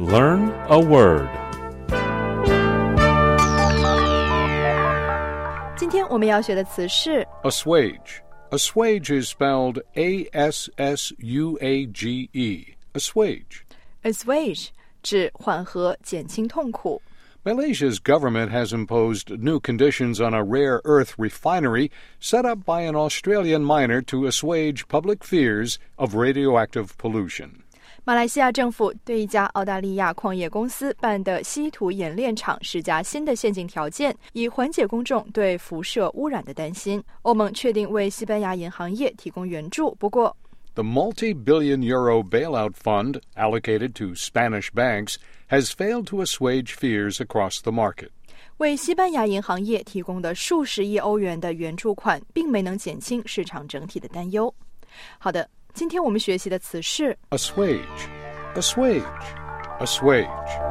Learn a word. 今天我们要学的词是 Assuage. Assuage is spelled A-S-S-U-A-G-E. Assuage. assuage 指缓和减轻痛苦。 Malaysia's government has imposed new conditions on a rare earth refinery set up by an Australian miner to assuage public fears of radioactive pollution. 马来西亚政府对一家澳大利亚矿业公司办的稀土冶炼厂施加新的限进条件，以缓解公众对辐射污染的担心。欧盟确定为西班牙银行业提供援助，不过 The multi-billion euro bailout fund allocated to Spanish banks has failed to assuage fears across the market. 为西班牙银行业提供的数十亿欧元的援助款并没能减轻市场整体的担忧。好的，今天我们学习的词是 Assuage. Assuage. Assuage.